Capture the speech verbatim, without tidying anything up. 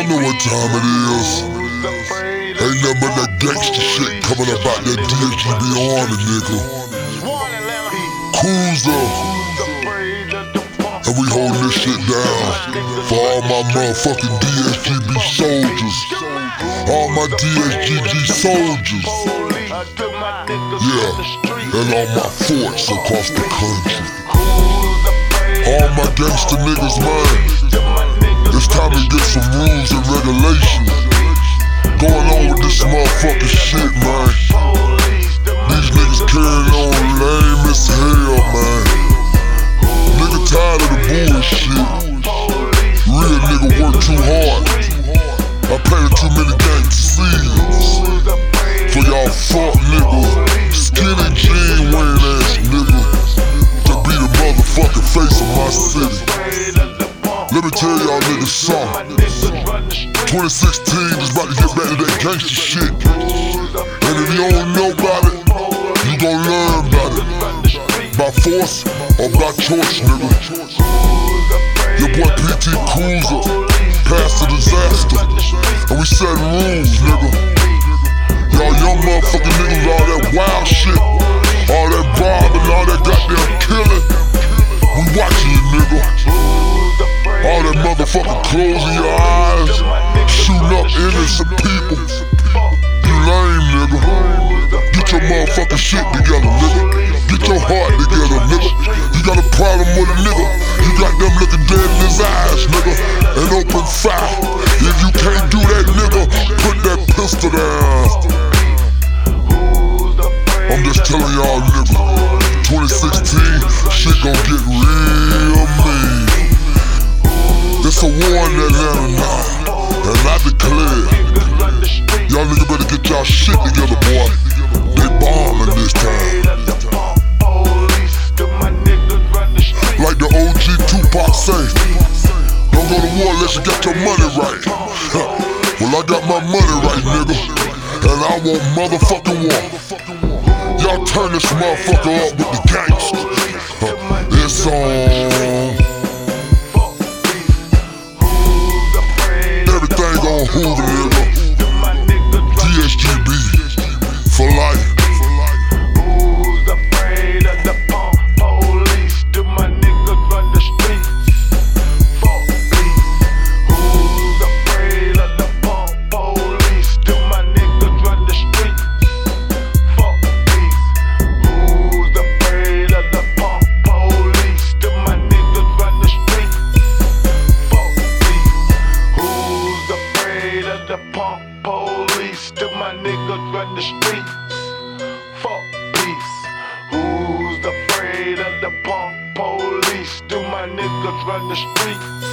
Y'all know what time it is. Ain't nothing but that gangsta shit coming about that D S G B Army, nigga. Cruiser. And we holding this shit down for all my motherfucking D S G B soldiers. All my D S G B soldiers. Yeah, and all my forts across the country. All my gangsta niggas, man. It's time to get some rules and regulations going on with this motherfucking shit, man. These niggas carrying on lame as hell, man. Nigga tired of the bullshit. Real nigga work too hard. I planted too many gangsta seeds for y'all fuck niggas, skinny jean wearing ass niggas, to be the motherfucking face of my city. Let me tell y'all niggas something. twenty sixteen is about to get back to that gangsta shit. And if you don't know about it, you gon' learn about it. By force or by choice, nigga. Your boy P T Cruiser, past the disaster. And we setting rules, nigga. Y'all young motherfucking niggas, all that wild shit, all that robbing, all that goddamn killing, we watching you, nigga. All that motherfucking closing your eyes, shooting up innocent people. You lame, nigga. Get your motherfucking shit together, nigga. Get your heart together, nigga. You got a problem with a nigga, you got them looking dead in his eyes, nigga, and open fire. If you can't do that, nigga, put that pistol down. I'm just telling y'all, nigga, twenty sixteen, shit gon' get real mean. It's a war in Atlanta now, and I declare, y'all niggas better get y'all shit together, boy. They bombing this time. Like the O G Tupac say, don't go to war unless you got your money right. Well, I got my money right, nigga, and I want motherfucking war. Y'all turn this motherfucker up with the gangsta. It's on. Everything gon' Hoover, nigga. D S G B for life. Who's afraid of the pump police? Do my niggas run the streets? Fuck peace. Who's afraid of the pump police? Do my niggas run the streets? Fuck peace. Who's afraid of the pump police? Do my niggas run the streets? Fuck peace. Who's afraid of the pump police? Do my niggas run the streets? Fuck peace. Who's afraid of the pump police? Do my niggas run the streets?